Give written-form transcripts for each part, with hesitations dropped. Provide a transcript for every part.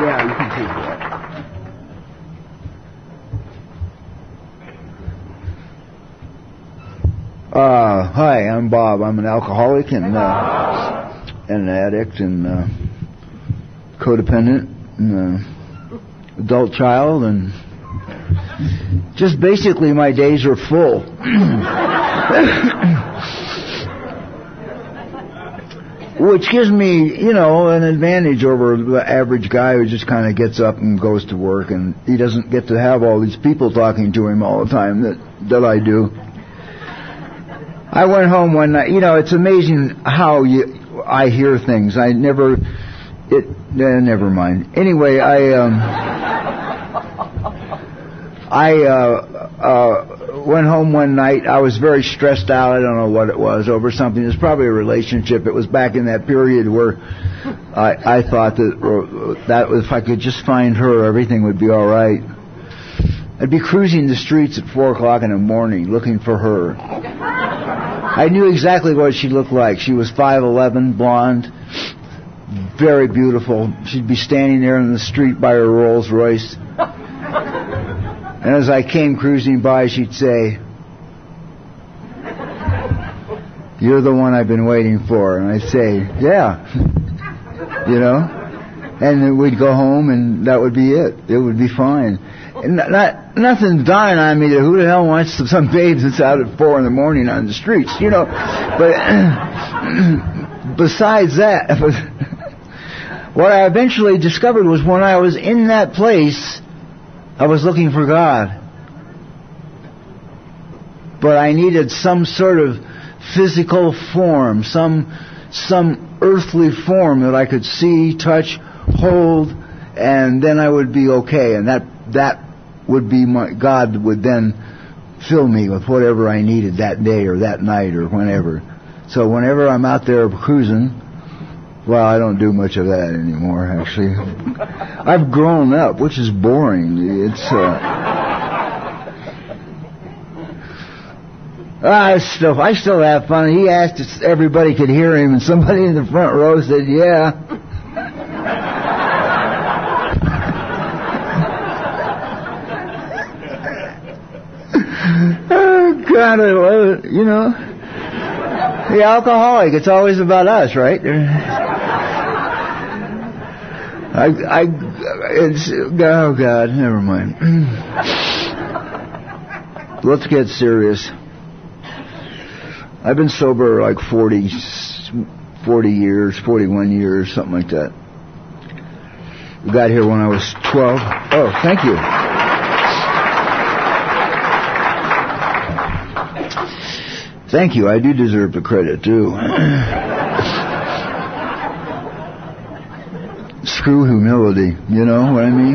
Yeah, you can take that. Hi, I'm Bob. I'm an alcoholic and an addict and codependent and adult child, and just basically my days are full. Which gives me, an advantage over the average guy who just kind of gets up and goes to work, and he doesn't get to have all these people talking to him all the time that I do. I went home one night. It's amazing how I hear things. Never mind. Anyway, I went home one night. I was very stressed out. I don't know what it was, over something. It was probably a relationship. It was back in that period where I thought that if I could just find her, everything would be all right. I'd be cruising the streets at 4 o'clock in the morning looking for her. I knew exactly what she looked like. She was 5'11", blonde, very beautiful. She'd be standing there in the street by her Rolls Royce. And as I came cruising by, she'd say, "You're the one I've been waiting for." And I'd say, "Yeah." And then we'd go home, and that would be it. It would be fine. And nothing dying on me that who the hell wants some babes that's out at 4 in the morning on the streets, But besides that, what I eventually discovered was when I was in that place, I was looking for God. But I needed some sort of physical form, some earthly form that I could see, touch, hold, and then I would be okay. And that would be God would then fill me with whatever I needed that day or that night or whenever. So whenever I'm out there cruising, well, I don't do much of that anymore, actually. I've grown up, which is boring. I still have fun. He asked if everybody could hear him, and somebody in the front row said, "Yeah." Oh, God, I love it, The alcoholic, it's always about us, right? Oh, God, never mind. Let's get serious. I've been sober like 40 years, 41 years, something like that. I got here when I was 12. Oh, thank you. Thank you. I do deserve the credit, too. Screw humility. You know what I mean?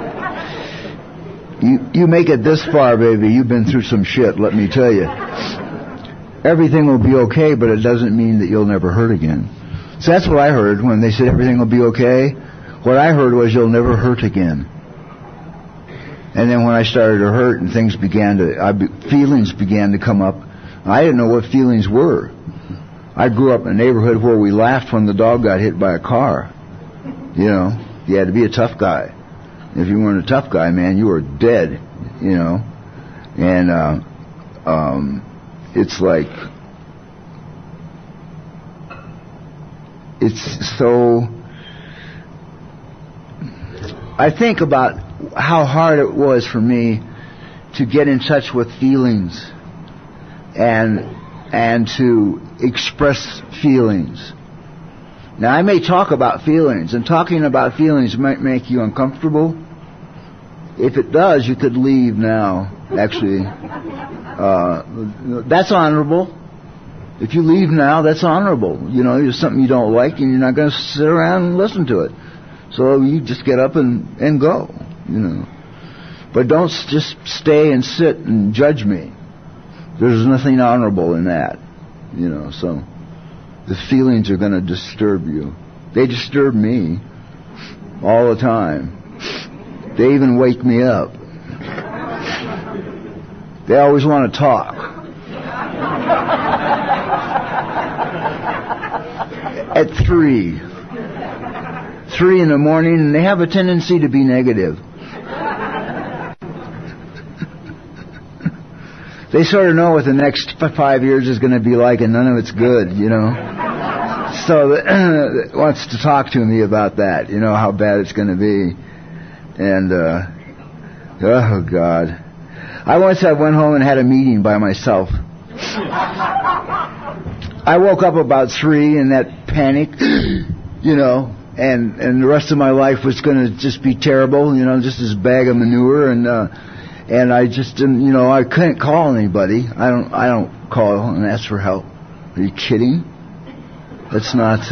You make it this far, baby. You've been through some shit, let me tell you. Everything will be okay, but it doesn't mean that you'll never hurt again. So that's what I heard when they said everything will be okay. What I heard was you'll never hurt again. And then when I started to hurt and feelings began to come up, I didn't know what feelings were. I grew up in a neighborhood where we laughed when the dog got hit by a car. You had to be a tough guy. If you weren't a tough guy, man, you were dead, And it's like, it's so... I think about how hard it was for me to get in touch with feelings and to express feelings. Now, I may talk about feelings, and talking about feelings might make you uncomfortable. If it does, you could leave now, actually. That's honorable. If you leave now, that's honorable. There's something you don't like, and you're not going to sit around and listen to it. So you just get up and go, But don't just stay and sit and judge me. There's nothing honorable in that, so the feelings are going to disturb you. They disturb me all the time. They even wake me up. They always want to talk. At 3 3 in the morning, and they have a tendency to be negative. They sort of know what the next 5 years is going to be like, and none of it's good, you know. So wants to talk to me about that, you know, how bad it's going to be. And, oh, God. I went home and had a meeting by myself. I woke up about 3 in that panic, you know, and the rest of my life was going to just be terrible, you know, just this bag of manure, and I just didn't, you know, I couldn't call anybody. I don't call and ask for help. Are you kidding? That's not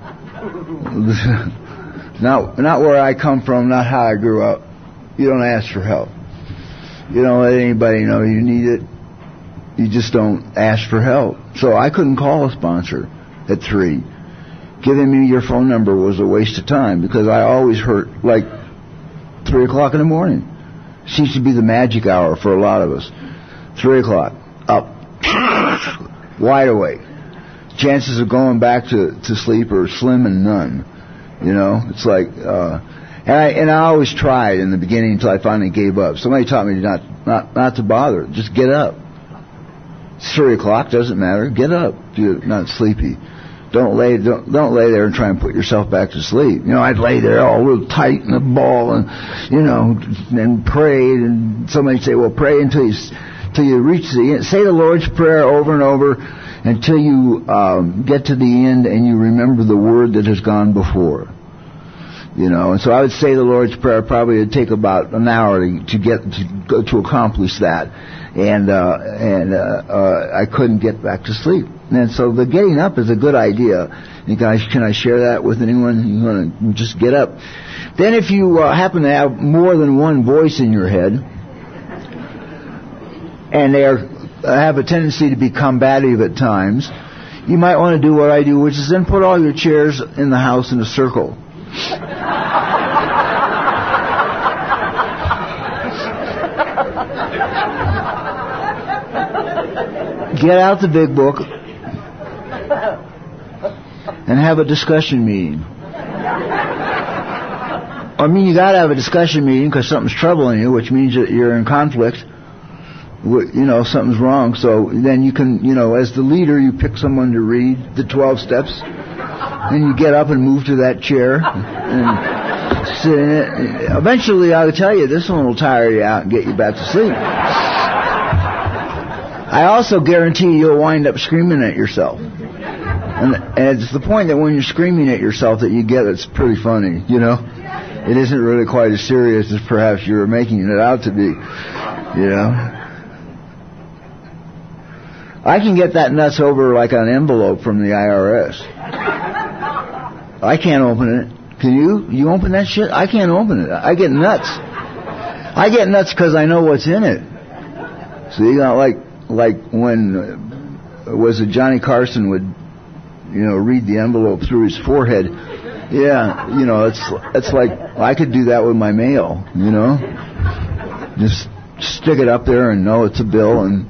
not where I come from, not how I grew up. You don't ask for help. You don't let anybody know you need it. You just don't ask for help. So I couldn't call a sponsor at 3. Giving me your phone number was a waste of time because I always hurt like 3 o'clock in the morning. Seems to be the magic hour for a lot of us. 3 o'clock, up, wide awake. Chances of going back to sleep are slim and none. You know, it's like, and I always tried in the beginning until I finally gave up. Somebody taught me not to bother. Just get up. It's 3 o'clock, doesn't matter. Get up if you're not sleepy. Don't lay there and try and put yourself back to sleep. You know, I'd lay there all real tight in a ball and, you know, and prayed. And somebody'd say, well, pray until you reach the end. Say the Lord's Prayer over and over until you get to the end and you remember the word that has gone before. You know, and so I would say the Lord's Prayer. Probably it'd take about an hour to accomplish that, and I couldn't get back to sleep. And so the getting up is a good idea. You guys, can I share that with anyone? You want to just get up. Then if you happen to have more than one voice in your head, and they have a tendency to be combative at times, you might want to do what I do, which is then put all your chairs in the house in a circle. Get out the big book and have a discussion meeting. I mean, you got to have a discussion meeting because something's troubling you, which means that you're in conflict. You know, something's wrong. So then you can, you know, as the leader, you pick someone to read the 12 steps, and you get up and move to that chair and sit in it. Eventually, I'll tell you, this one will tire you out and get you back to sleep. I also guarantee you'll wind up screaming at yourself. And it's the point that when you're screaming at yourself that you get it's pretty funny, you know. It isn't really quite as serious as perhaps you're making it out to be, you know. I can get that nuts over like an envelope from the IRS. I can't open it. Can you? You open that shit? I can't open it. I get nuts. I get nuts because I know what's in it. So you know, like when was it Johnny Carson would, you know, read the envelope through his forehead. Yeah, you know, it's like I could do that with my mail. You know, just stick it up there and know it's a bill and.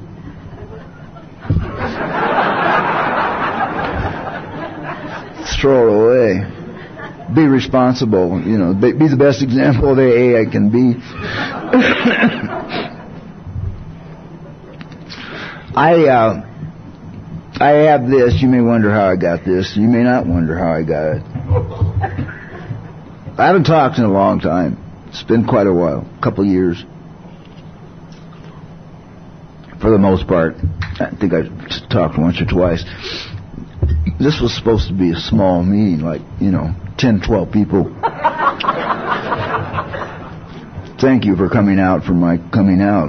Throw it away. Be responsible, you know. Be the best example of AA I can be. I have this. You may wonder how I got this. You may not wonder how I got it. I haven't talked in a long time. It's been quite a while, a couple of years. For the most part. I think I talked once or twice. This was supposed to be a small meeting, like, you know, 10, 12 people. Thank you for coming out for my coming out.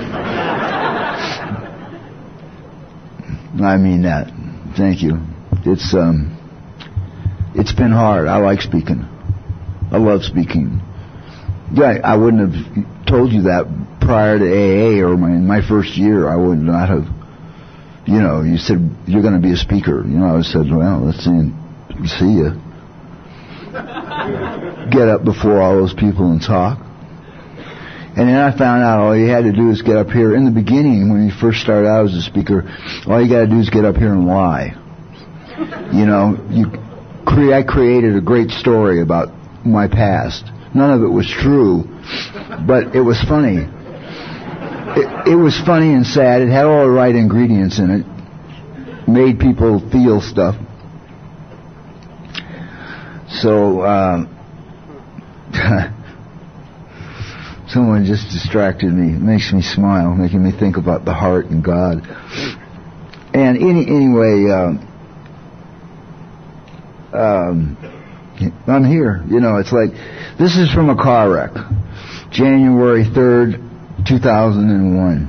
I mean that. Thank you. It's been hard. I like speaking. I love speaking. Yeah, I wouldn't have told you that prior to AA or my first year. I would not have. You know, you said you're going to be a speaker. You know, I said, well, let's see you. Get up before all those people and talk. And then I found out all you had to do is get up here. In the beginning, when you first started out as a speaker, all you got to do is get up here and lie. You know, I created a great story about my past. None of it was true, but it was funny. It was funny and sad. It had all the right ingredients in it. Made people feel stuff. So, someone just distracted me. It makes me smile, making me think about the heart and God. And anyway, I'm here. You know, it's like, this is from a car wreck. January 3rd, 2001.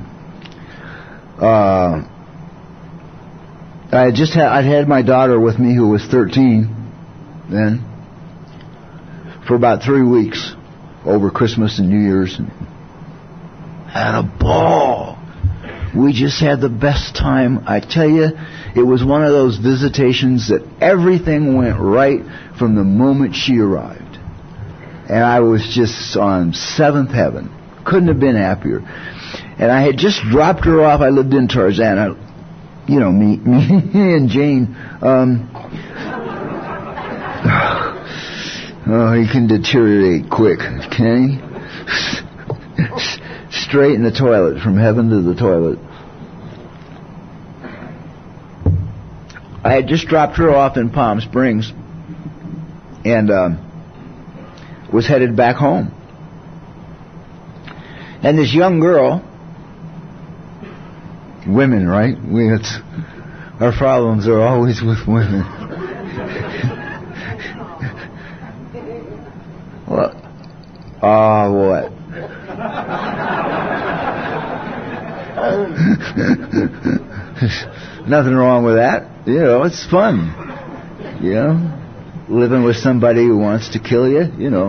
I'd had my daughter with me, who was 13 then, for about 3 weeks over Christmas and New Year's. Had a ball. We just had the best time. I tell you, it was one of those visitations that everything went right from the moment she arrived. And I was just on seventh heaven. Couldn't have been happier. And I had just dropped her off. I lived in Tarzana. You know, me and Jane. Oh, he can deteriorate quick, can he? Straight in the toilet, from heaven to the toilet. I had just dropped her off in Palm Springs and was headed back home. And this young girl, women, right? Our problems are always with women. What? What? Nothing wrong with that. You know, it's fun. You know, living with somebody who wants to kill you, you know.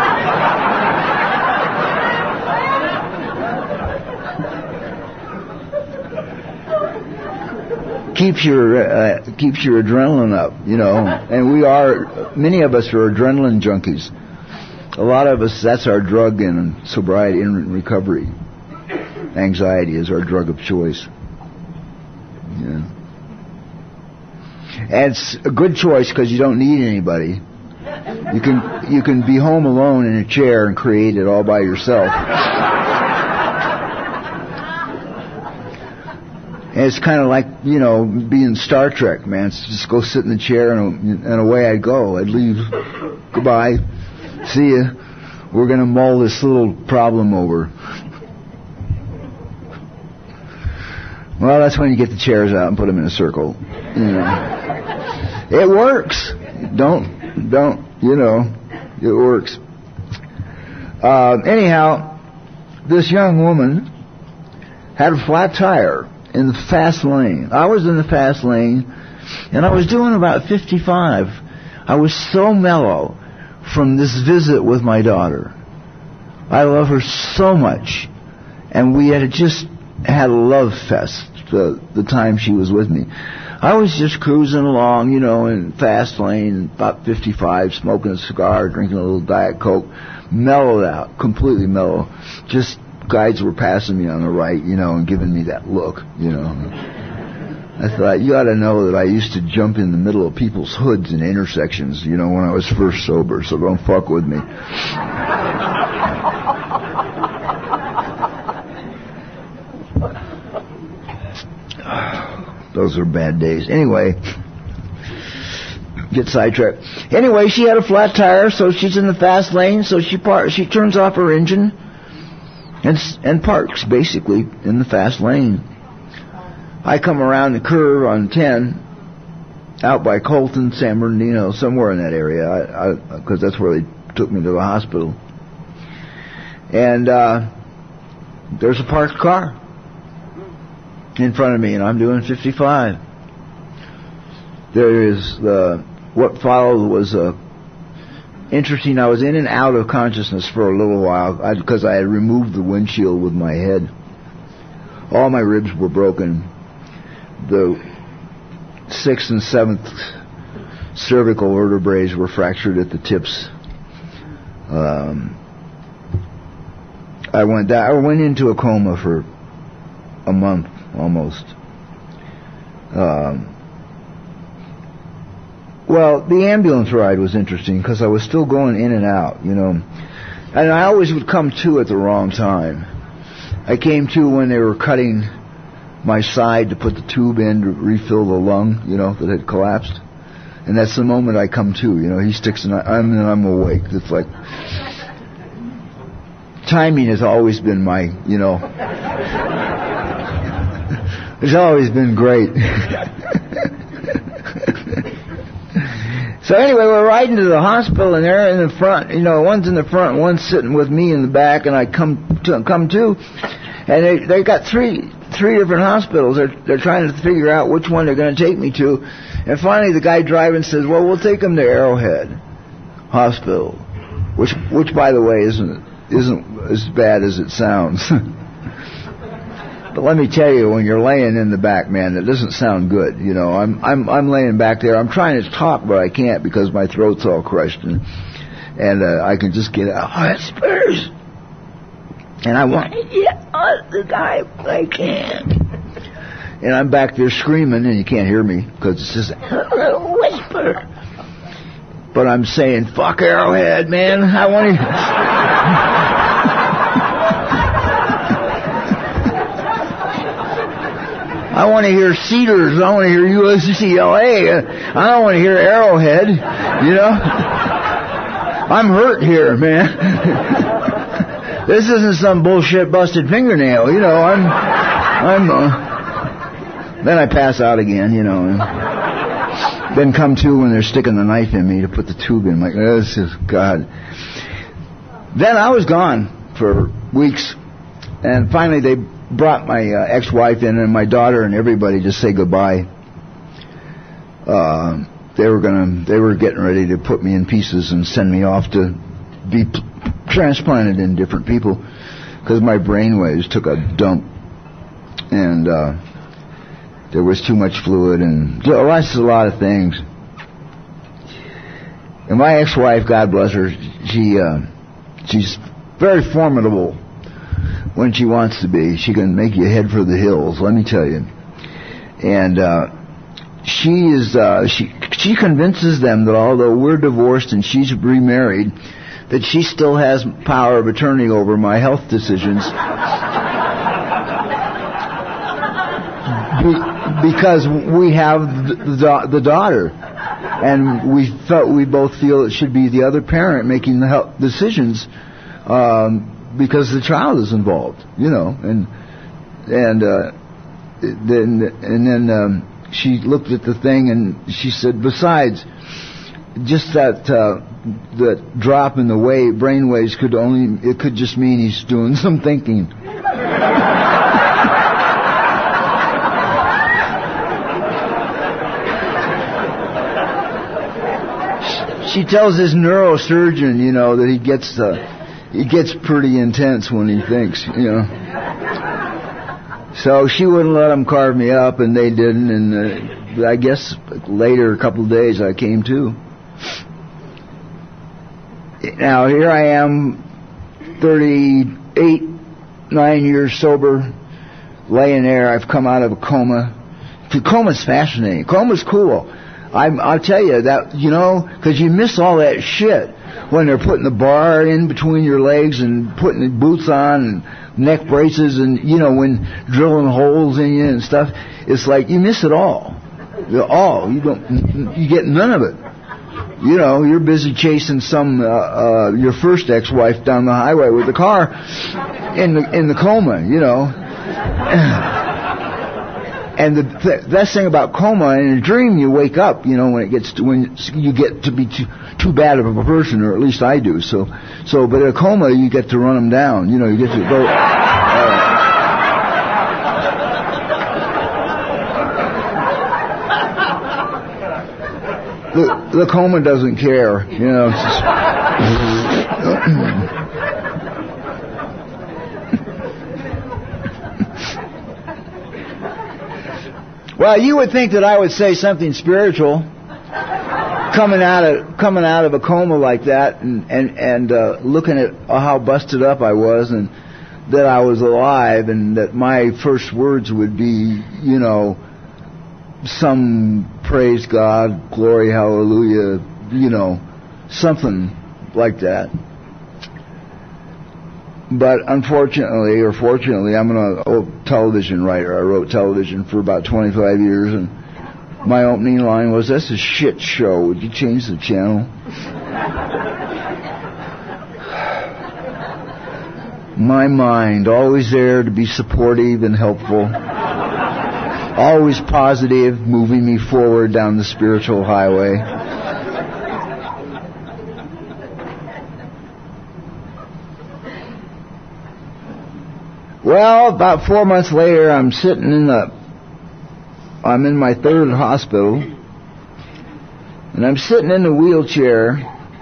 Keeps your adrenaline up, you know. And many of us are adrenaline junkies. A lot of us, that's our drug in sobriety and recovery. Anxiety is our drug of choice. Yeah. And it's a good choice because you don't need anybody. You can be home alone in a chair and create it all by yourself. And it's kind of like, you know, being Star Trek, man. It's just go sit in the chair and away I'd go. I'd leave. Goodbye. See ya. We're going to mull this little problem over. Well, that's when you get the chairs out and put them in a circle. You know. It works. Don't, you know, it works. Anyhow, this young woman had a flat tire in the fast lane. I was in the fast lane, and I was doing about 55. I was so mellow from this visit with my daughter. I love her so much, and we had just had a love fest the time she was with me. I was just cruising along, you know, in fast lane, about 55, smoking a cigar, drinking a little Diet Coke, mellowed out, completely mellow. Just guides were passing me on the right, you know, and giving me that look, you know. I thought, you ought to know that I used to jump in the middle of people's hoods in intersections, you know, when I was first sober, so don't fuck with me. Those are bad days. Anyway, get sidetracked. Anyway, she had a flat tire, so she's in the fast lane, so she turns off her engine and parks, basically, in the fast lane. I come around the curve on 10, out by Colton, San Bernardino, somewhere in that area, because that's where they took me to the hospital. And there's a parked car in front of me, and I'm doing 55. There is what followed was interesting. I was in and out of consciousness for a little while because I had removed the windshield with my head. All my ribs were broken. The 6th and 7th cervical vertebrae were fractured at the tips. I went into a coma for a month almost. Well, the ambulance ride was interesting because I was still going in and out, you know. And I always would come to at the wrong time. I came to when they were cutting my side to put the tube in to refill the lung, you know, that had collapsed. And that's the moment I come to, you know. He sticks and I'm awake. It's like... Timing has always been my, you know... It's always been great. So anyway, we're riding to the hospital, and they're in the front. You know, one's in the front, one's sitting with me in the back, and I come to, and they got three different hospitals. They're trying to figure out which one they're going to take me to, and finally the guy driving says, "Well, we'll take him to Arrowhead Hospital," which by the way isn't as bad as it sounds. But let me tell you, when you're laying in the back, man, it doesn't sound good. You know, I'm laying back there. I'm trying to talk, but I can't because my throat's all crushed, and I can just get out. Whispers, and I want to get on the guy, but I can't. And I'm back there screaming, and you can't hear me because it's just a whisper. But I'm saying, "Fuck Arrowhead, man! I want to." I want to hear Cedars. I want to hear UCLA. I don't want to hear Arrowhead. You know, I'm hurt here, man. This isn't some bullshit busted fingernail. You know, Then I pass out again. You know, and then come to when they're sticking the knife in me to put the tube in. I'm like, oh, this is God. Then I was gone for weeks, and finally they brought my ex-wife in and my daughter and everybody to say goodbye. They were getting ready to put me in pieces and send me off to be transplanted in different people because my brainwaves took a dump and there was too much fluid and lots a lot of things. And my ex-wife, God bless her, she's very formidable. When she wants to be, she can make you head for the hills, let me tell you. And she convinces them that although we're divorced and she's remarried, that she still has power of attorney over my health decisions. Because we have the daughter, and we both feel it should be the other parent making the health decisions. Because the child is involved, you know, and then she looked at the thing and she said, besides, just that drop in the brain waves could just mean he's doing some thinking. She tells his neurosurgeon, you know, that he gets pretty intense when he thinks, you know. So she wouldn't let them carve me up, and they didn't. And I guess later, a couple of days, I came to. Now, here I am, 9 years sober, laying there. I've come out of a coma. Coma's fascinating. Coma's cool. I'll tell you that, you know, because you miss all that shit when they're putting the bar in between your legs and putting the boots on and neck braces and, you know, when drilling holes in you and stuff. It's like you miss it all. You get none of it. You know, you're busy chasing your first ex-wife down the highway with the car in the coma, you know. And the best thing about coma, in a dream you wake up, you know, when you get to be too bad of a person, or at least I do. So, but in a coma you get to run them down. You know, you get to go. The coma doesn't care, you know. It's just well, you would think that I would say something spiritual, coming out of a coma like that, and looking at how busted up I was, and that I was alive, and that my first words would be, you know, some praise God, glory, hallelujah, something like that. But unfortunately, or fortunately, I'm a television writer. I wrote television for about 25 years, and my opening line was, "That's a shit show. Would you change the channel?" My mind, always there to be supportive and helpful. Always positive, moving me forward down the spiritual highway. Well, about 4 months later, I'm in my third hospital, and I'm sitting in a wheelchair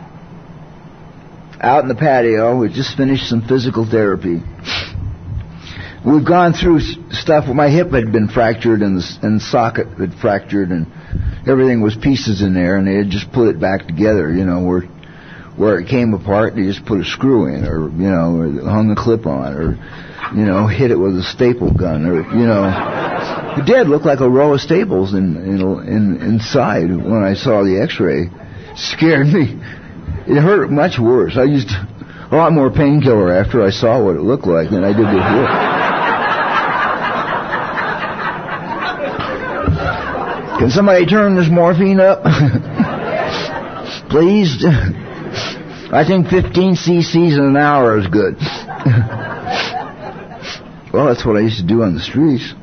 out in the patio. We just finished some physical therapy. We've gone through stuff. My hip had been fractured, and the socket had fractured, and everything was pieces in there, and they had just put it back together, where it came apart, they just put a screw in, or hung a clip on, or hit it with a staple gun, or it did look like a row of staples inside. When I saw the X-ray, scared me. It hurt much worse. I used a lot more painkiller after I saw what it looked like than I did before. Can somebody turn this morphine up? Please? I think 15 cc's in an hour is good. Well, that's what I used to do on the streets.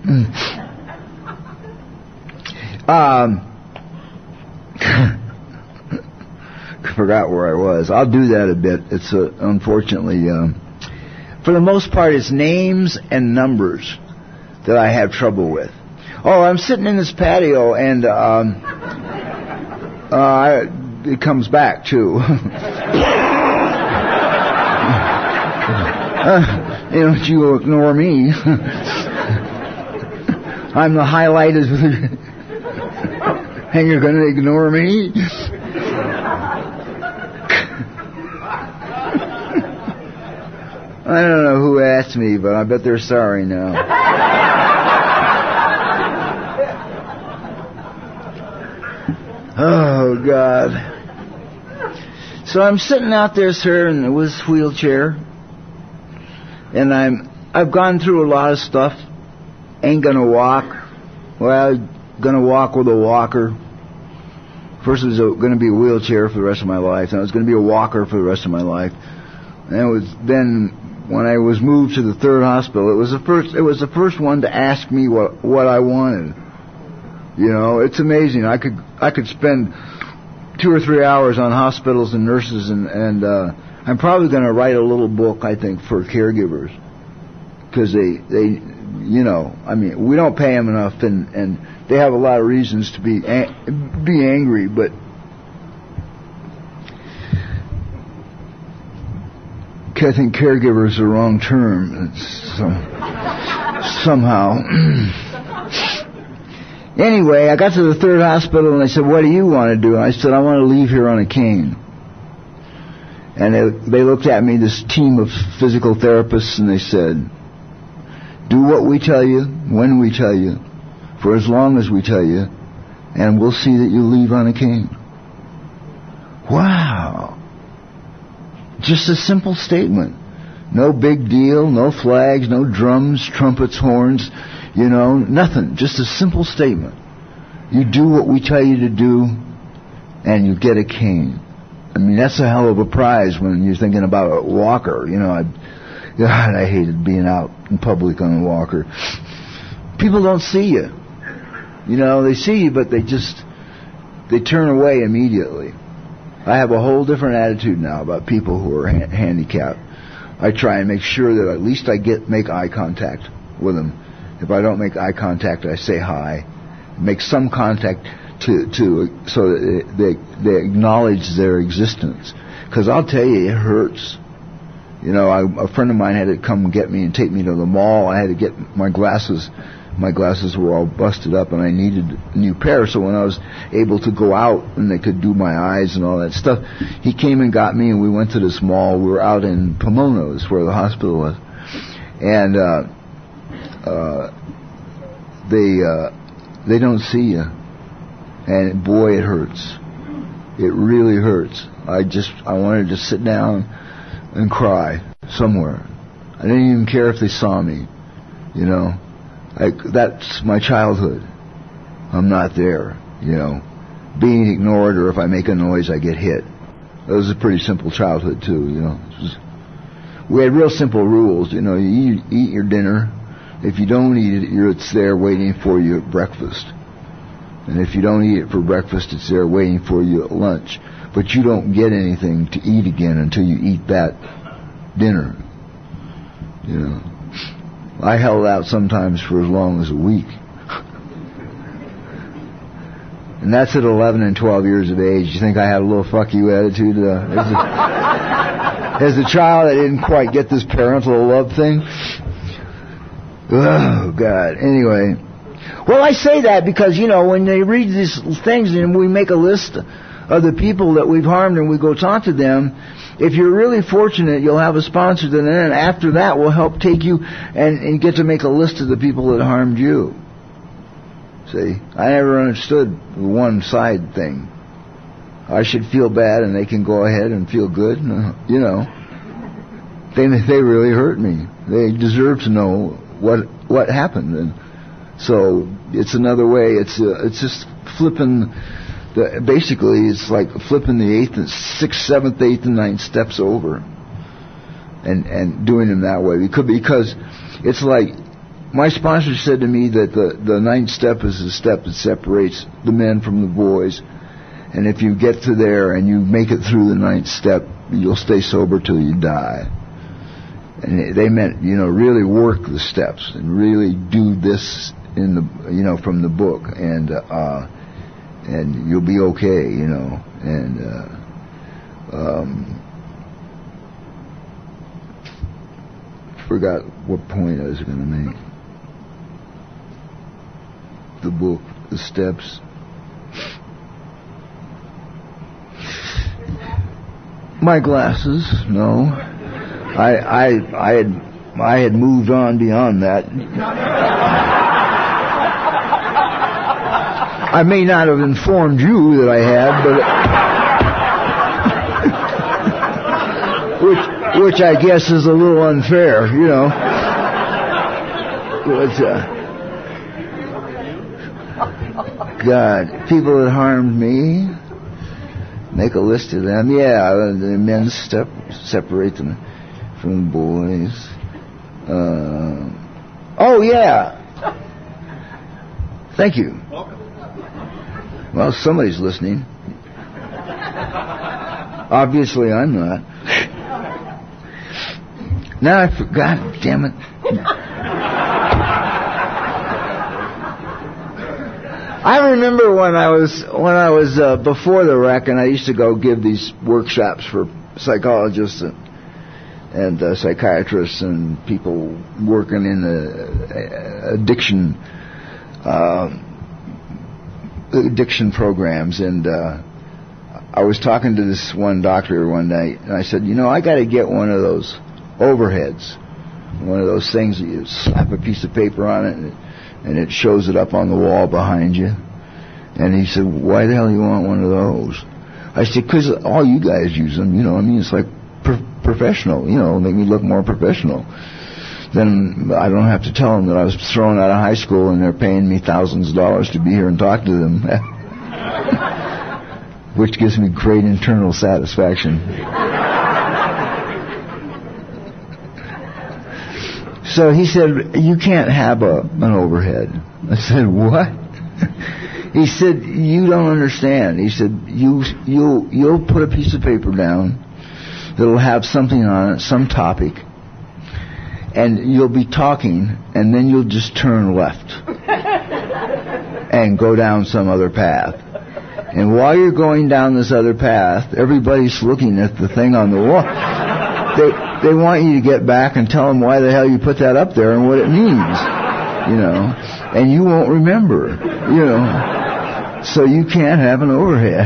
Forgot where I was. I'll do that a bit. It's unfortunately, for the most part, it's names and numbers that I have trouble with. Oh, I'm sitting in this patio, and it comes back too. Don't you ignore me. I'm the highlight, and you're going to ignore me? I don't know who asked me, but I bet they're sorry now. Oh, God. So I'm sitting out there, sir, in this wheelchair, and I've gone through a lot of stuff. Ain't gonna walk. Well, gonna walk with a walker. First it was gonna be a wheelchair for the rest of my life. Then it was gonna be a walker for the rest of my life. And then when I was moved to the third hospital, it was the first one to ask me what I wanted. It's amazing. I could spend 2 or 3 hours on hospitals and nurses, and I'm probably going to write a little book, I think, for caregivers, because they we don't pay them enough, and they have a lot of reasons to be angry, but I think caregiver is the wrong term. Somehow. Anyway, I got to the third hospital, and they said, "What do you want to do?" And I said, "I want to leave here on a cane." And they looked at me, this team of physical therapists, and they said, "Do what we tell you, when we tell you, for as long as we tell you, and we'll see that you leave on a cane." Wow. Just a simple statement. No big deal, no flags, no drums, trumpets, horns, nothing. Just a simple statement. You do what we tell you to do, and you get a cane. I mean, that's a hell of a prize when you're thinking about a walker. I hated being out in public on a walker. People don't see you. They see you, but they turn away immediately. I have a whole different attitude now about people who are handicapped. I try and make sure that at least I make eye contact with them. If I don't make eye contact, I say hi. Make some contact so that they acknowledge their existence. Because I'll tell you, it hurts. A friend of mine had to come get me and take me to the mall. I had to get my glasses. My glasses were all busted up, and I needed a new pair. So when I was able to go out and they could do my eyes and all that stuff, he came and got me, and we went to this mall. We were out in Pomona, that's where the hospital was, and they don't see you. And boy, it hurts. It really hurts. I wanted to sit down and cry somewhere. I didn't even care if they saw me, you know. That's my childhood. I'm not there, you know. Being ignored, or if I make a noise, I get hit. That was a pretty simple childhood too, you know. We had real simple rules, you know. You eat your dinner. If you don't eat it, it's there waiting for you at breakfast. And if you don't eat it for breakfast, it's there waiting for you at lunch. But you don't get anything to eat again until you eat that dinner. You know, I held out sometimes for as long as a week. And that's at 11 and 12 years of age. You think I had a little fuck you attitude? As a child, I didn't quite get this parental love thing. Oh, God. Anyway. Well, I say that because, you know, when they read these things and we make a list of the people that we've harmed and we go talk to them, if you're really fortunate, you'll have a sponsor that then after that will help take you and get to make a list of the people that harmed you. See, I never understood the one-side thing. I should feel bad and they can go ahead and feel good. You know, they really hurt me. They deserve to know what happened. And so it's another way. It's just flipping. Basically, it's like flipping the 6th, 7th, 8th, and 9th steps over, and doing them that way. Because it's like my sponsor said to me that the 9th step is the step that separates the men from the boys, and if you get to there and you make it through the 9th step, you'll stay sober till you die. And they meant, you know, really work the steps and really do this in the, you know, from the book, and you'll be okay, you know. And forgot what point I was going to make. The book, the steps. My glasses, no. I had moved on beyond that. I may not have informed you that I had, but which I guess is a little unfair, you know. But, God, people that harmed me, make a list of them. Yeah, the men separate them from the boys. Oh, yeah. Thank you. Well, somebody's listening. Obviously, I'm not. Now I forgot. Damn it. I remember when I was before the wreck, and I used to go give these workshops for psychologists and psychiatrists and people working in the addiction programs, and I was talking to this one doctor one night, and I said, you know, I got to get one of those overheads, one of those things that you slap a piece of paper on it and it shows it up on the wall behind you. And he said, why the hell do you want one of those? I said, because all you guys use them, you know, I mean, it's like professional, you know, make me look more professional. Then I don't have to tell them that I was thrown out of high school and they're paying me thousands of dollars to be here and talk to them. Which gives me great internal satisfaction. So he said, you can't have an overhead. I said, what? He said, you don't understand. He said, you'll put a piece of paper down that'll have something on it, some topic, and you'll be talking, and then you'll just turn left and go down some other path. And while you're going down this other path, everybody's looking at the thing on the wall. They want you to get back and tell them why the hell you put that up there and what it means, you know. And you won't remember, you know. So you can't have an overhead.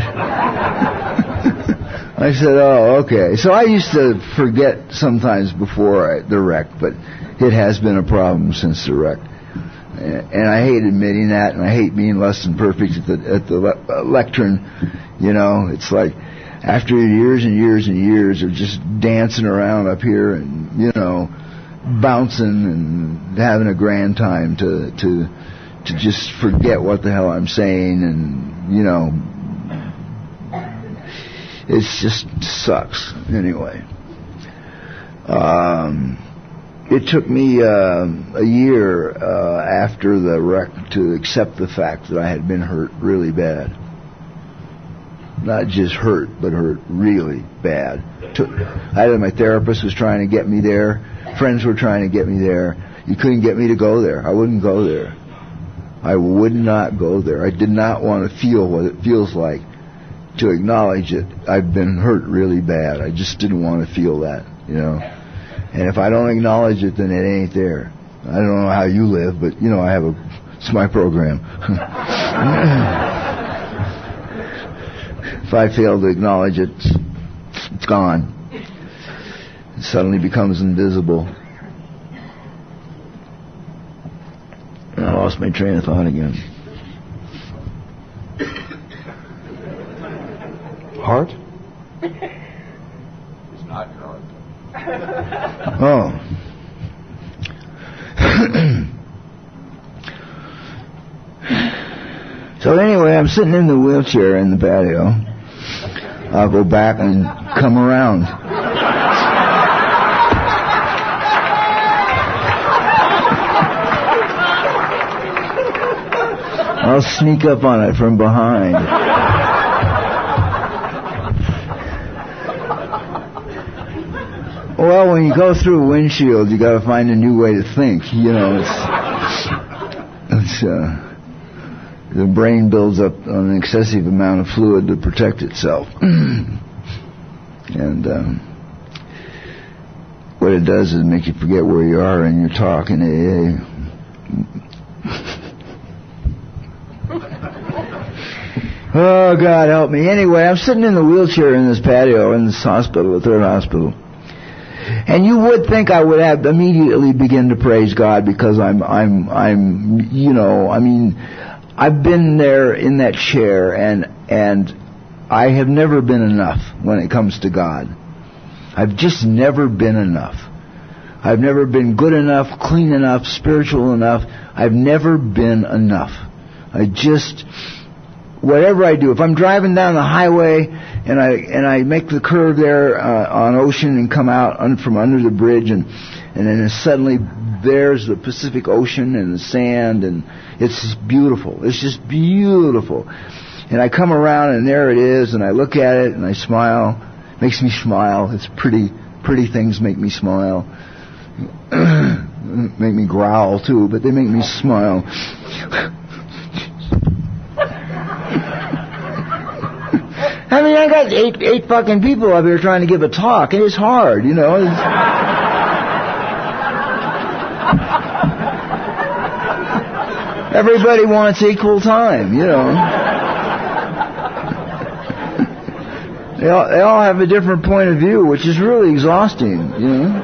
I said, oh, okay. So I used to forget sometimes before the wreck, but it has been a problem since the wreck. And I hate admitting that, and I hate being less than perfect at the lectern. You know, it's like after years and years and years of just dancing around up here and, you know, bouncing and having a grand time to just forget what the hell I'm saying, and, you know, it just sucks. Anyway. It took me a year after the wreck to accept the fact that I had been hurt really bad. Not just hurt, but hurt really bad. My therapist was trying to get me there. Friends were trying to get me there. You couldn't get me to go there. I wouldn't go there. I would not go there. I did not want to feel what it feels like to acknowledge it. I've been hurt really bad. I just didn't want to feel that, you know. And if I don't acknowledge it, then it ain't there. I don't know how you live, but, you know, it's my program. If I fail to acknowledge it, it's gone. It suddenly becomes invisible. And I lost my train of thought again. Heart? It's not your heart. Oh. So anyway, I'm sitting in the wheelchair in the patio. I'll go back and come around. I'll sneak up on it from behind. Well, when you go through a windshield, you got to find a new way to think. You know, the brain builds up an excessive amount of fluid to protect itself, and what it does is make you forget where you are in your talk in AA. Oh, God help me. Anyway, I'm sitting in the wheelchair in this patio in this hospital, the third hospital. And you would think I would have immediately begin to praise God because I'm you know, I mean, I've been there in that chair and I have never been enough when it comes to God. I've just never been enough. I've never been good enough, clean enough, spiritual enough. I've never been enough. Whatever I do, if I'm driving down the highway and I make the curve there on Ocean and come out from under the bridge and then suddenly there's the Pacific Ocean and the sand and it's just beautiful. It's just beautiful. And I come around and there it is and I look at it and I smile. It makes me smile. It's pretty things make me smile. Make me growl too, but they make me smile. I mean, I got eight fucking people up here trying to give a talk, and it's hard, you know. Everybody wants equal time, you know. They all have a different point of view, which is really exhausting, you know.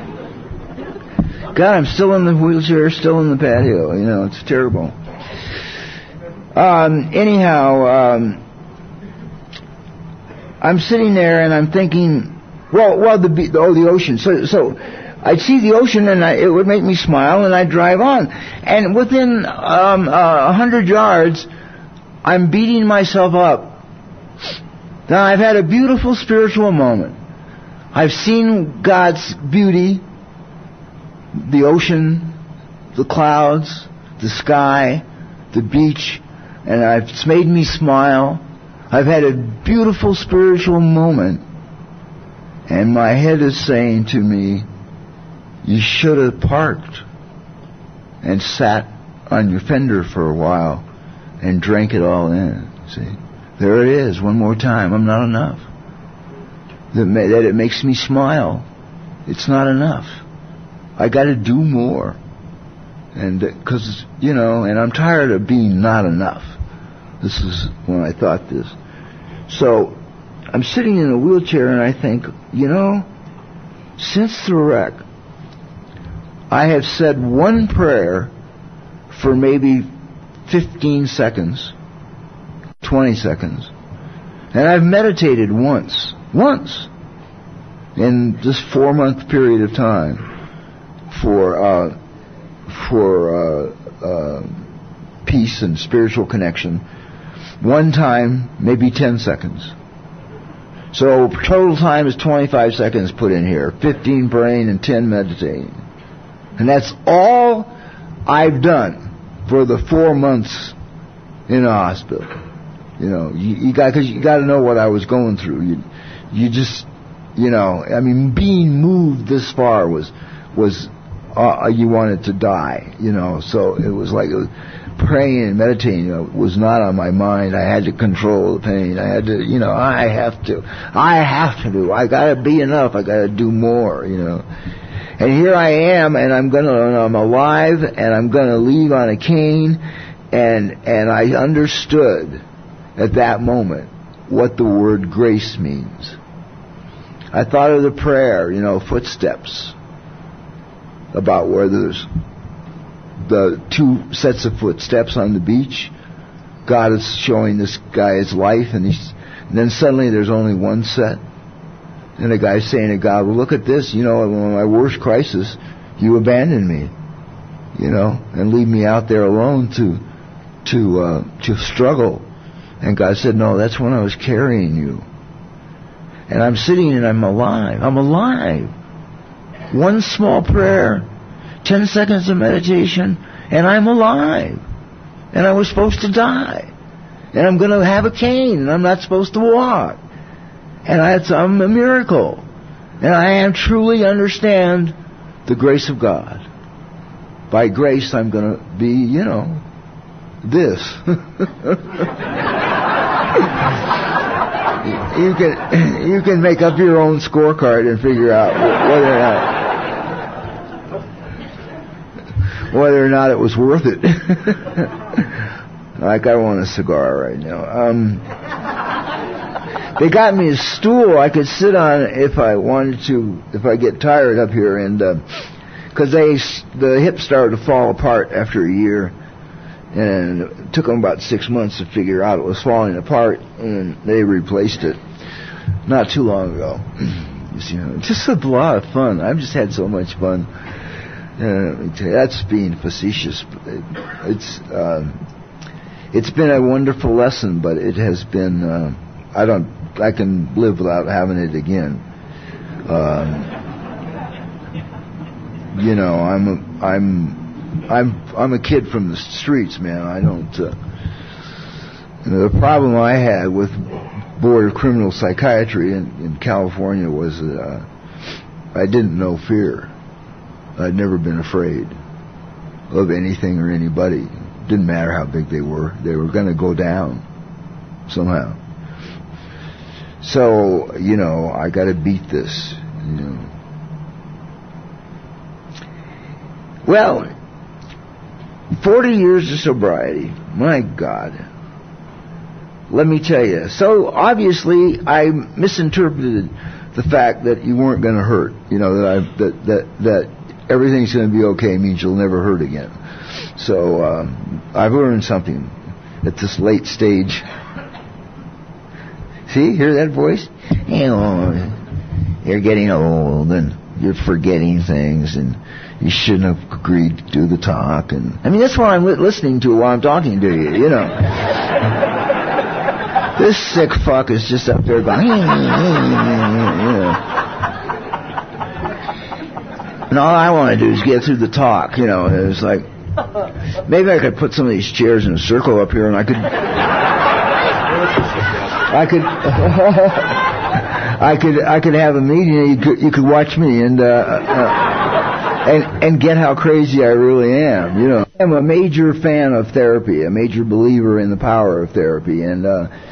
God, I'm still in the wheelchair, still in the patio, you know, it's terrible. Anyhow, I'm sitting there and I'm thinking, the ocean. So I'd see the ocean and it would make me smile and I'd drive on. And within 100 yards, I'm beating myself up. Now I've had a beautiful spiritual moment. I've seen God's beauty, the ocean, the clouds, the sky, the beach, and it's made me smile. I've had a beautiful spiritual moment, and my head is saying to me, you should have parked and sat on your fender for a while and drank it all in. See? There it is, one more time. I'm not enough. That it makes me smile. It's not enough. I got to do more. And because, you know, and I'm tired of being not enough. This is when I thought this. So I'm sitting in a wheelchair and I think, you know, since the wreck, I have said one prayer for maybe 15 seconds, 20 seconds. And I've meditated once, in this 4-month period of time for peace and spiritual connection. One time, maybe 10 seconds. So total time is 25 seconds put in here. 15 praying and 10 meditating. And that's all I've done for the 4 months in the hospital. You know, you got to know what I was going through. You just, you know, I mean, being moved this far was you wanted to die, you know. So it was like praying and meditating, you know, was not on my mind. I had to control the pain. I had to, you know, I have to do. I got to be enough. I got to do more, you know. And here I am, and I'm alive, and I'm gonna leave on a cane, and I understood at that moment what the word grace means. I thought of the prayer, you know, footsteps, about where there's the 2 sets of footsteps on the beach. God is showing this guy his life, and then suddenly there's only one set. And the guy's saying to God, well, look at this, you know, in my worst crisis, you abandoned me, you know, and leave me out there alone to struggle. And God said, no, that's when I was carrying you. And I'm sitting and I'm alive. I'm alive. One small prayer, 10 seconds of meditation, and I'm alive. And I was supposed to die. And I'm going to have a cane, and I'm not supposed to walk. And I'm a miracle. And I truly understand the grace of God. By grace, I'm going to be, you know, this. You can make up your own scorecard and figure out whether or not it was worth it. Like, I want a cigar right now. They got me a stool I could sit on if I wanted to, if I get tired up here, and because the hips started to fall apart after a year, and it took them about 6 months to figure out it was falling apart, and they replaced it not too long ago. You know, just a lot of fun. I've just had so much fun. That's being facetious. It's been a wonderful lesson, but it has been. I can live without having it again. You know, I'm a kid from the streets, man. I don't. You know, the problem I had with Board of Criminal Psychiatry in California was that I didn't know fear. I'd never been afraid of anything or anybody. Didn't matter how big they were. They were going to go down somehow. So, you know, I got to beat this, you know. Well, 40 years of sobriety, my God. Let me tell you. So, obviously, I misinterpreted the fact that you weren't going to hurt. You know, that everything's going to be okay means you'll never hurt again. So, I've learned something at this late stage. See, hear that voice? You know, you're getting old and you're forgetting things, and you shouldn't have agreed to do the talk. And I mean, that's what I'm listening to while I'm talking to you, you know. This sick fuck is just up there going, you know. And all I want to do is get through the talk, you know. And it's like, maybe I could put some of these chairs in a circle up here, and I could have a meeting, and you could watch me and get how crazy I really am, you know. I'm a major fan of therapy, a major believer in the power of therapy, and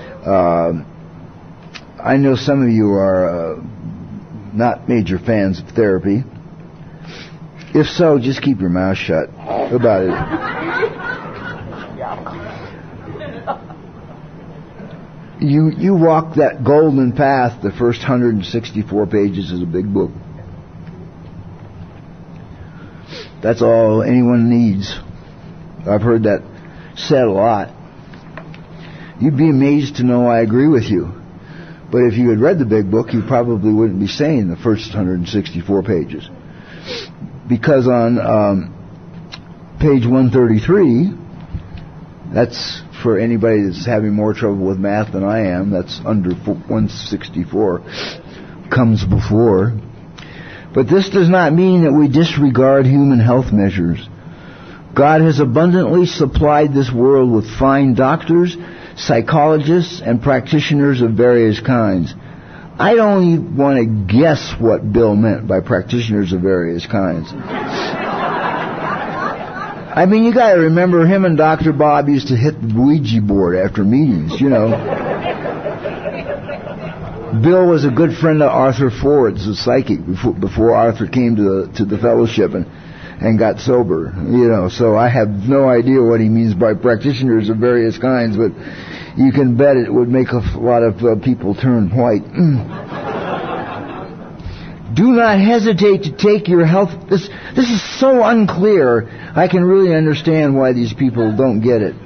I know some of you are not major fans of therapy. If so, just keep your mouth shut about it. You walk that golden path, the first 164 pages of the big book. That's all anyone needs. I've heard that said a lot. You'd be amazed to know I agree with you. But if you had read the big book, you probably wouldn't be saying the first 164 pages. Because on page 133, that's for anybody that's having more trouble with math than I am, that's under 164, comes before. But this does not mean that we disregard human health measures. God has abundantly supplied this world with fine doctors, psychologists, and practitioners of various kinds. I don't even want to guess what Bill meant by practitioners of various kinds. I mean, you got to remember him and Dr. Bob used to hit the Ouija board after meetings, you know. Bill was a good friend of Arthur Ford's, the psychic, before Arthur came to the fellowship and got sober, you know. So I have no idea what he means by practitioners of various kinds, but you can bet it would make a lot of people turn white. Do not hesitate to take your health. This is so unclear. I can really understand why these people don't get it.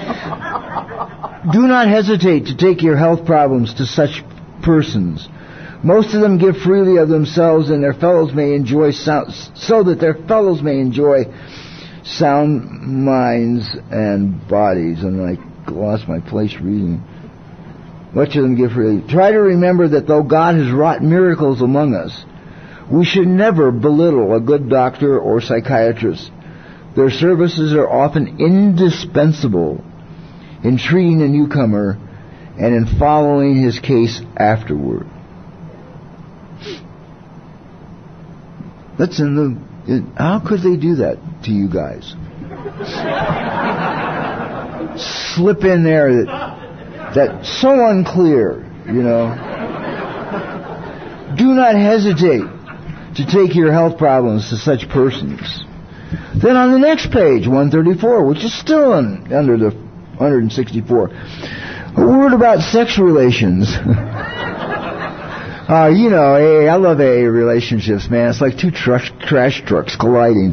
Do not hesitate to take your health problems to such persons. Most of them give freely of themselves, and their fellows may enjoy so that their fellows may enjoy sound minds and bodies. And I lost my place reading. Much of them give freely. Try to remember that though God has wrought miracles among us, we should never belittle a good doctor or psychiatrist. Their services are often indispensable in treating a newcomer and in following his case afterward. That's how could they do that to you guys? Slip in there that's so unclear, you know. Do not hesitate to take your health problems to such persons. Then on the next page, 134, which is still under the 164, a word about sex relations. You know, I love AA relationships, man. It's like two trash trucks colliding.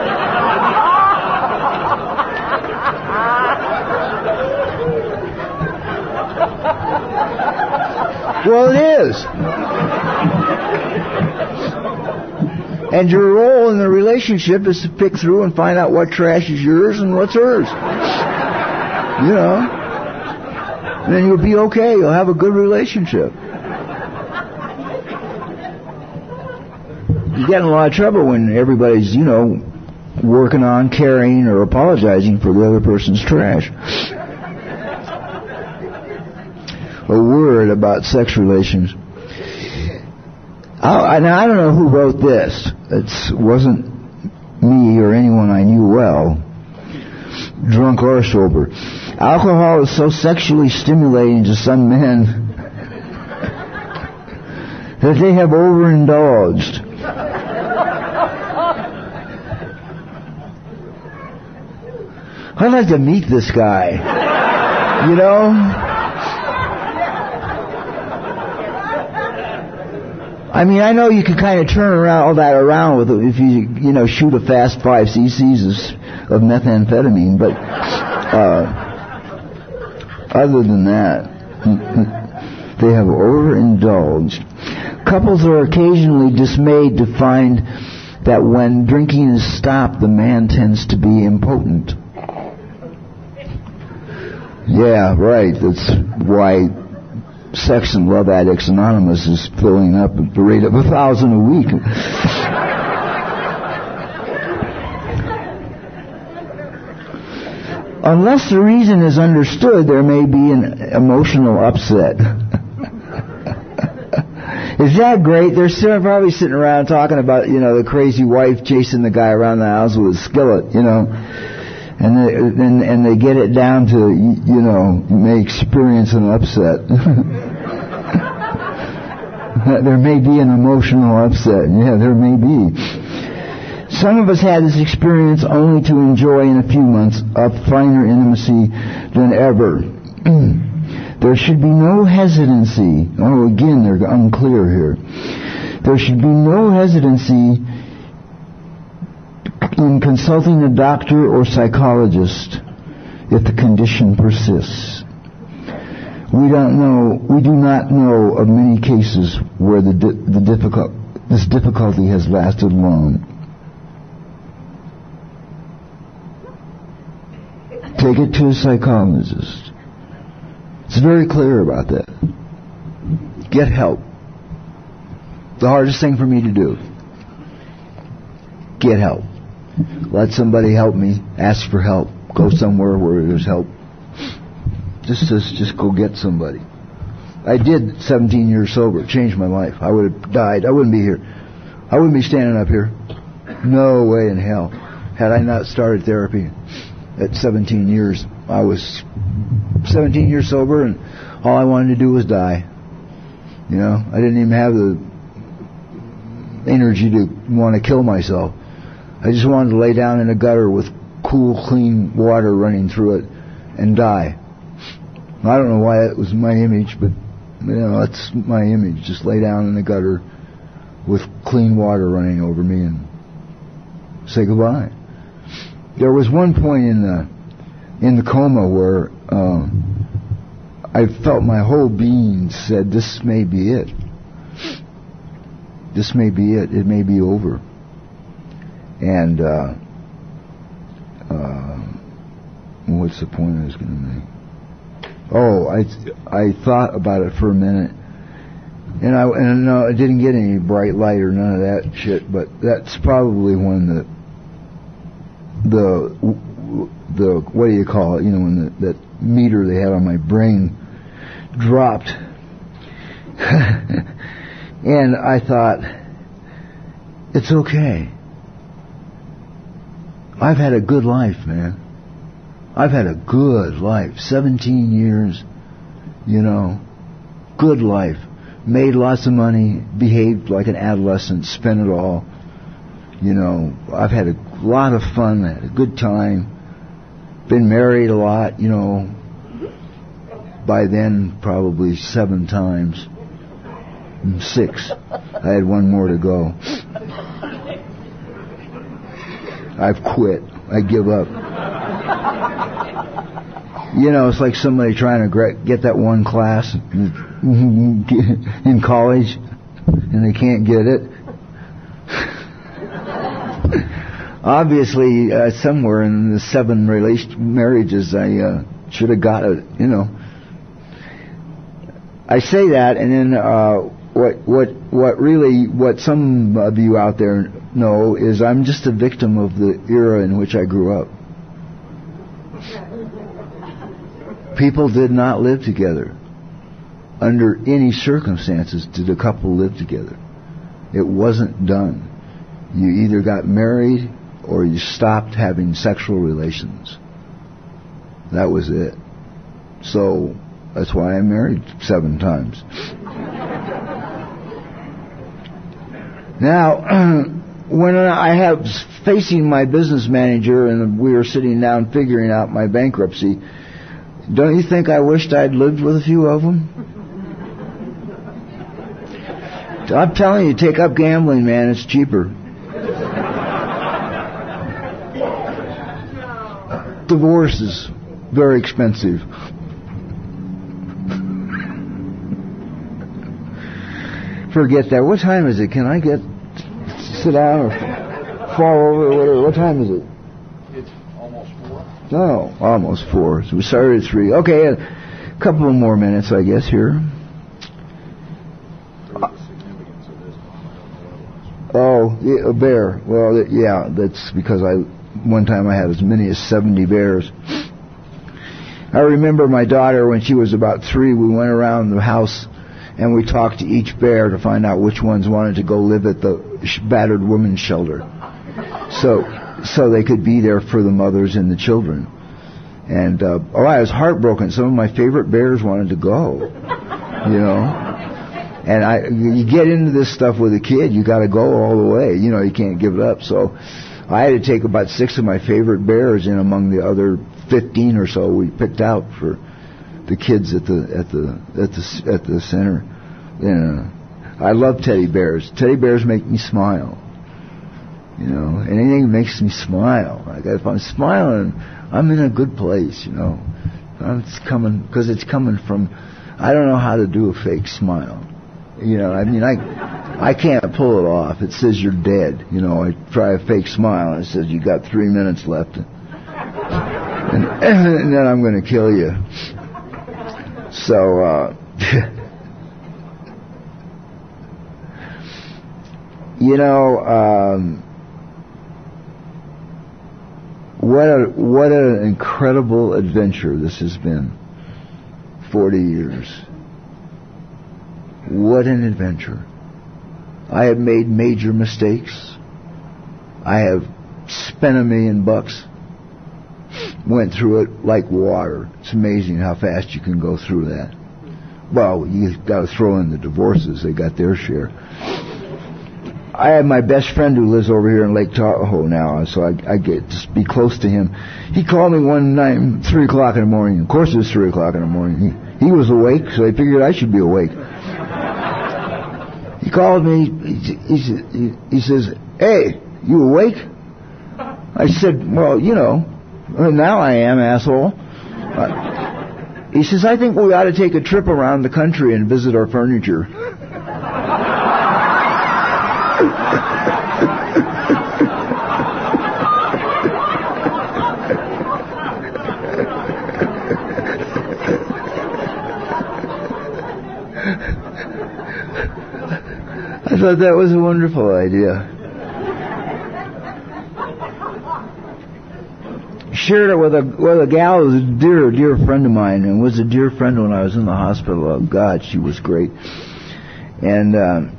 Well, it is. And your role in the relationship is to pick through and find out what trash is yours and what's hers. You know. And then you'll be okay. You'll have a good relationship. You get in a lot of trouble when everybody's, you know, working on, carrying, or apologizing for the other person's trash. A word about sex relations. Now, I don't know who wrote this. It wasn't me or anyone I knew well, drunk or sober. Alcohol is so sexually stimulating to some men that they have overindulged. I'd like to meet this guy. You know? I mean, I know you can kind of turn all that around with it if you know, shoot a fast 5 cc's of methamphetamine, but other than that, they have overindulged. Couples are occasionally dismayed to find that when drinking is stopped, the man tends to be impotent. Yeah, right. That's why Sex and Love Addicts Anonymous is filling up at the rate of 1,000 a week. Unless the reason is understood, there may be an emotional upset. Is that great? They're probably sitting around talking about, you know, the crazy wife chasing the guy around the house with a skillet, you know. And they get it down to, you know, may experience an upset. There may be an emotional upset. Yeah, there may be. Some of us had this experience only to enjoy in a few months a finer intimacy than ever. There should be no hesitancy. Oh, again, they're unclear here. There should be no hesitancy in consulting a doctor or psychologist if the condition persists. We do not know of many cases where this difficulty has lasted long. Take it to a psychologist. It's very clear about that. Get help. The hardest thing for me to do. Get help. Let somebody help me. Ask for help. Go somewhere where there's help. Just go get somebody. I did 17 years sober. It changed my life. I would have died. I wouldn't be here. I wouldn't be standing up here. No way in hell. Had I not started therapy at 17 years, I was 17 years sober, and all I wanted to do was die. You know, I didn't even have the energy to want to kill myself. I just wanted to lay down in a gutter with cool, clean water running through it and die. I don't know why it was my image, but that's my image. Just lay down in the gutter with clean water running over me and say goodbye. There was one point in the coma where I felt my whole being said, "This may be it. This may be it. It may be over." And what's the point I was going to make? Oh, I thought about it for a minute, and I didn't get any bright light or none of that shit. But that's probably when the what do you call it? You know, when that meter they had on my brain dropped, and I thought, it's okay. I've had a good life, man. I've had a good life. 17 years, good life. Made lots of money, behaved like an adolescent, spent it all. I've had a lot of fun, had a good time. Been married a lot, by then probably 7 times. 6. I had one more to go. I've quit. I give up. It's like somebody trying to get that one class in college, and they can't get it. Obviously, somewhere in the 7 marriages, I should have got it. I say that, and then what some of you out there know is I'm just a victim of the era in which I grew up. People did not live together. Under any circumstances did a couple live together. It wasn't done. You either got married or you stopped having sexual relations. That was it. So that's why I'm married 7 times. Now, when I was facing my business manager and we were sitting down figuring out my bankruptcy, don't you think I wished I'd lived with a few of them? I'm telling you, take up gambling, man. It's cheaper. Divorce is very expensive. Forget that. What time is it? Can I sit down or fall over or whatever? What time is it? It's almost 4. No, almost 4. So we started at 3. Okay, a couple of more minutes, I guess, here. A bear. Well, yeah, that's because one time I had as many as 70 bears. I remember my daughter, when she was about 3, we went around the house and we talked to each bear to find out which ones wanted to go live at the battered women's shelter. So they could be there for the mothers and the children. And, I was heartbroken. Some of my favorite bears wanted to go, And you get into this stuff with a kid, you got to go all the way. You can't give it up. So I had to take about 6 of my favorite bears in among the other 15 or so we picked out for the kids at the center. I love teddy bears. Teddy bears make me smile. You know, anything that makes me smile. Like if I'm smiling, I'm in a good place, you know. It's coming, because it's coming from, I don't know how to do a fake smile. You know, I mean, I can't pull it off. It says you're dead. You know, I try a fake smile and it says you got 3 minutes left. And then I'm going to kill you. So, you know, what an incredible adventure this has been. 40 years. What an adventure. I have made major mistakes. I have spent $1 million. Went through it like water. It's amazing how fast you can go through that. Well, you've got to throw in the divorces. They got their share. I have my best friend who lives over here in Lake Tahoe now, so I get to be close to him. He called me one night, 3 o'clock in the morning. Of course it was 3 o'clock in the morning. He was awake, so I figured I should be awake. He called me. He says, "Hey, you awake?" I said, "Well, you know, now I am, asshole." He says, "I think we ought to take a trip around the country and visit our furniture." I thought that was a wonderful idea. Shared it with a gal who was a dear friend of mine, and was a dear friend when I was in the hospital. Oh God, she was great. And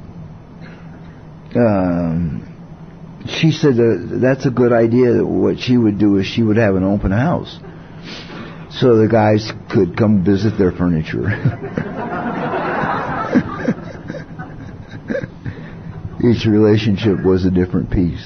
she said that's a good idea. What she would do is she would have an open house, so the guys could come visit their furniture. Each relationship was a different piece.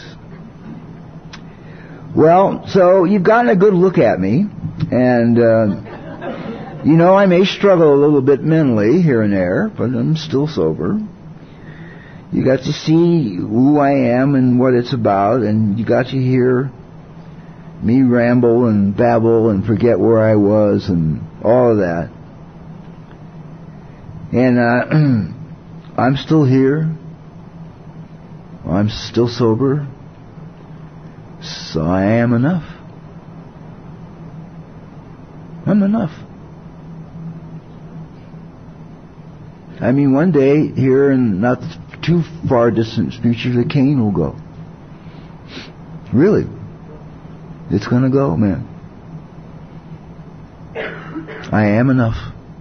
Well, so you've gotten a good look at me, and you know, I may struggle a little bit mentally here and there, but I'm still sober. You got to see who I am and what it's about, and you got to hear me ramble and babble and forget where I was and all of that. And I'm still here. I'm still sober. So I am enough. I'm enough. I mean, one day, here in not too far distant future, the cane will go. Really. It's going to go, man. I am enough.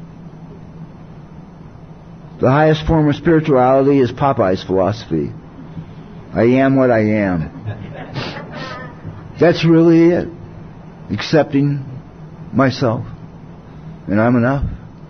The highest form of spirituality is Popeye's philosophy. I am what I am. That's really it. Accepting myself. And I'm enough.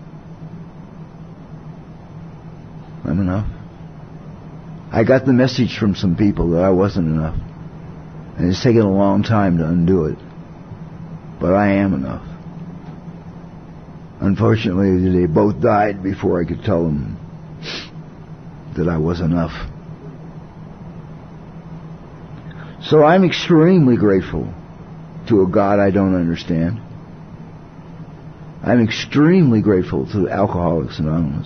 I'm enough. I got the message from some people that I wasn't enough. And it's taken a long time to undo it. But I am enough. Unfortunately, they both died before I could tell them that I was enough. So I'm extremely grateful to a God I don't understand. I'm extremely grateful to Alcoholics Anonymous.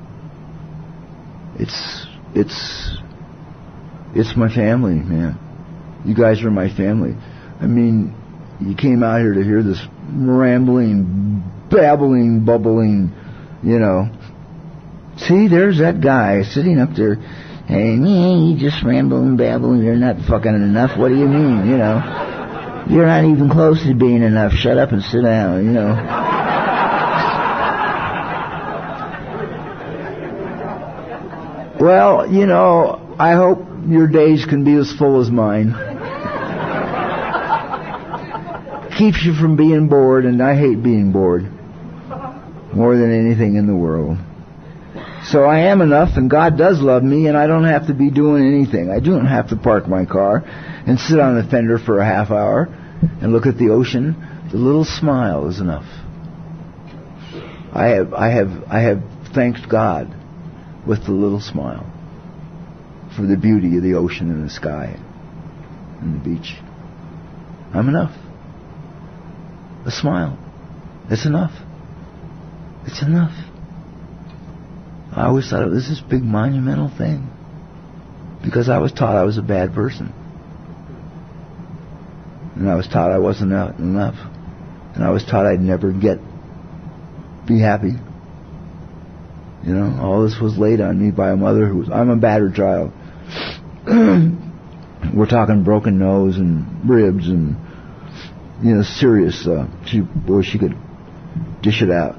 It's my family, man. You guys are my family. I mean, you came out here to hear this rambling, babbling, bubbling, you know. See, there's that guy sitting up there. Hey, you just rambling, babbling. You're not fucking enough. What do you mean, you know? You're not even close to being enough. Shut up and sit down, you know. Well, you know, I hope your days can be as full as mine. Keeps you from being bored, and I hate being bored more than anything in the world. So I am enough, and God does love me, and I don't have to be doing anything. I don't have to park my car and sit on the fender for a half hour and look at the ocean. The little smile is enough. I have thanked God with the little smile for the beauty of the ocean and the sky. on the beach. I'm enough. A smile. It's enough. It's enough. I always thought it was this big monumental thing because I was taught I was a bad person. And I was taught I wasn't enough. And I was taught I'd never be happy. You know, all this was laid on me by a mother I'm a battered child. We're talking broken nose and ribs and, you know, serious. She could dish it out.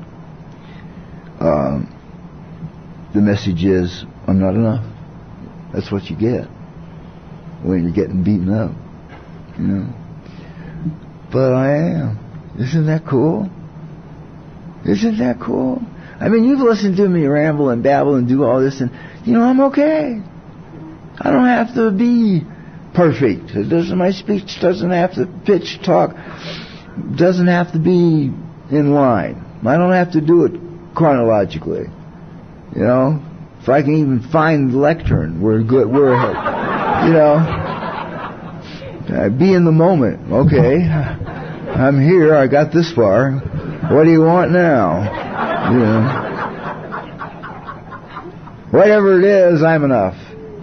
The message is, I'm not enough. That's what you get when you're getting beaten up, you know. But I am. Isn't that cool? Isn't that cool? I mean, you've listened to me ramble and babble and do all this, and, you know, I'm okay. I don't have to be perfect. My speech doesn't have to pitch, talk, doesn't have to be in line. I don't have to do it chronologically. You know, if I can even find the lectern, we're good. We're ahead. You know, be in the moment. Okay, I'm here. I got this far. What do you want now? You know, whatever it is, I'm enough.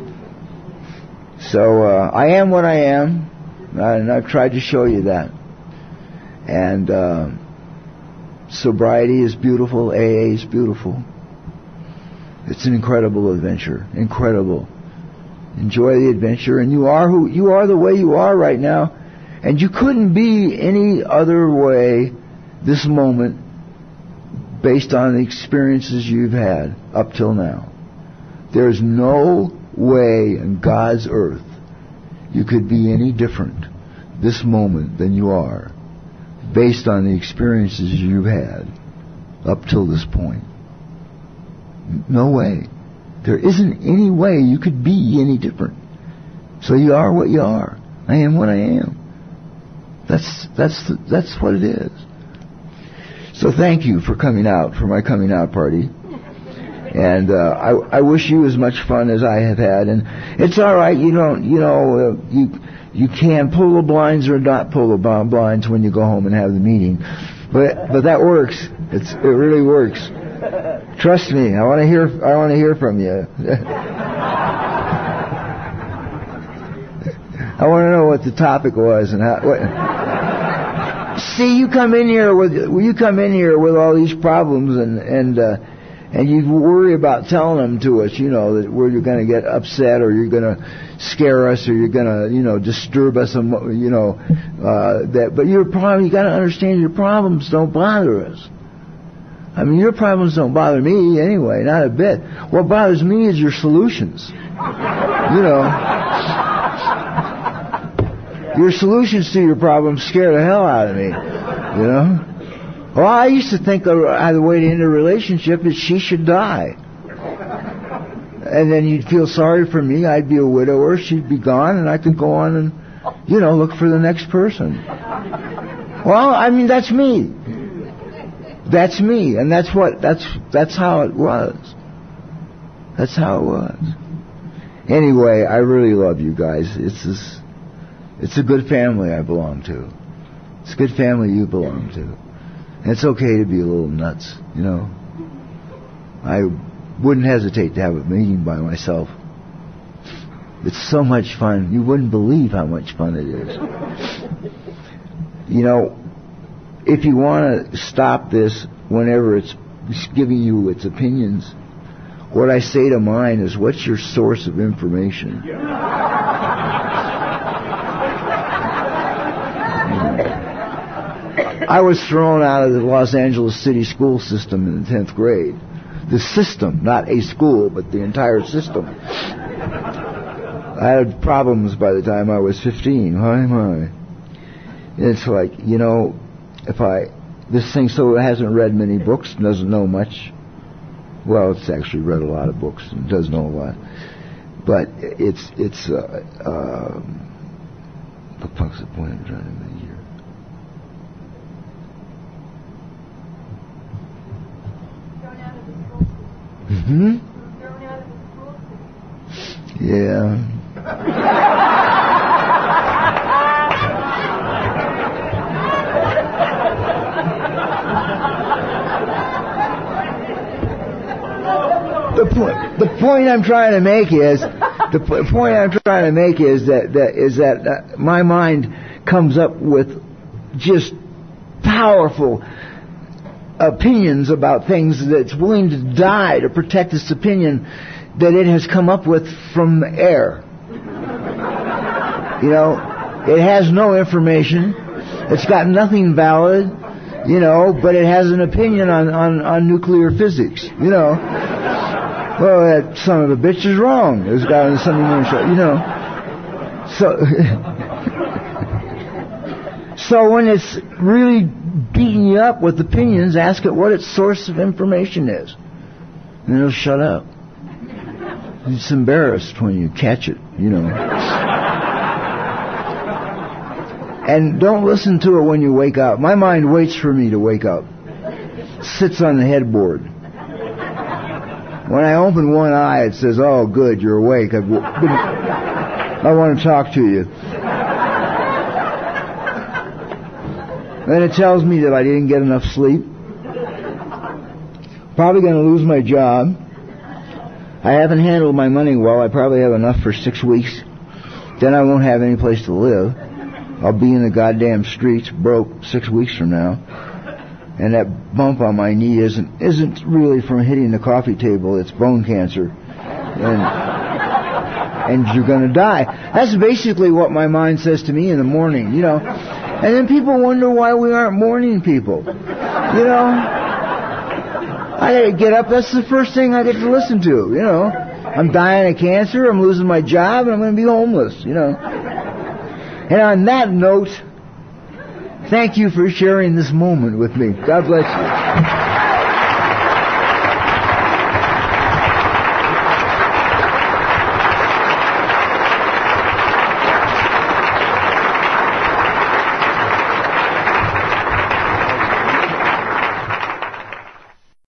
So I am what I am, and I've tried to show you that. And sobriety is beautiful. AA is beautiful. It's an incredible adventure. Incredible. Enjoy the adventure, and you are the way you are right now, and you couldn't be any other way this moment based on the experiences you've had up till now. There's no way in God's earth you could be any different this moment than you are based on the experiences you've had up till this point. No way. There isn't any way you could be any different. So you are what you are. I am what I am. That's what it is. So thank you for coming out for my coming out party. And I wish you as much fun as I have had. And it's all right. You can pull the blinds or not pull the blinds when you go home and have the meeting. But that works. It really works. Trust me. I want to hear from you. I want to know what the topic was and how. See, you come in here with all these problems and you worry about telling them to us, you know, that where you're going to get upset or you're going to scare us or you're going to, you know, disturb us, you know, but you got to understand your problems don't bother us. I mean, your problems don't bother me anyway, not a bit. What bothers me is your solutions. You know, your solutions to your problems scare the hell out of me. You know. Well, I used to think the way to end a relationship is she should die. And then you'd feel sorry for me. I'd be a widower. She'd be gone, and I could go on and, you know, look for the next person. Well, I mean, that's me. That's me, and that's how it was. That's how it was. Anyway, I really love you guys. It's a good family I belong to. It's a good family you belong to. And it's okay to be a little nuts, you know. I wouldn't hesitate to have a meeting by myself. It's so much fun. You wouldn't believe how much fun it is. You know, if you want to stop this whenever it's giving you its opinions, what I say to mine is, what's your source of information? I was thrown out of the Los Angeles City school system in the 10th grade. The system, not a school, but the entire system. I had problems by the time I was 15. My. It's like, you know, this thing so it hasn't read many books, doesn't know much. Well, it's actually read a lot of books and does know a lot. But the fuck's the point I'm trying to make here? Mm-hmm. Thrown out of the school system. Yeah. The point I'm trying to make is that my mind comes up with just powerful opinions about things that's willing to die to protect its opinion that it has come up with from the air. You know, it has no information. It's got nothing valid, you know, but it has an opinion on nuclear physics, you know. Well, that son of a bitch is wrong. This guy on the Sunday morning show, you know. So when it's really beating you up with opinions, ask it what its source of information is. And it'll shut up. It's embarrassed when you catch it, you know. And don't listen to it when you wake up. My mind waits for me to wake up. Sits on the headboard. When I open one eye, it says, "Oh, good, you're awake. I want to talk to you." Then it tells me that I didn't get enough sleep. Probably going to lose my job. I haven't handled my money well. I probably have enough for 6 weeks. Then I won't have any place to live. I'll be in the goddamn streets broke 6 weeks from now. And that bump on my knee isn't really from hitting the coffee table. It's bone cancer. And you're going to die. That's basically what my mind says to me in the morning, you know. And then people wonder why we aren't morning people. You know? I gotta get up, that's the first thing I get to listen to, you know. I'm dying of cancer, I'm losing my job, and I'm going to be homeless, you know. And on that note, thank you for sharing this moment with me. God bless you.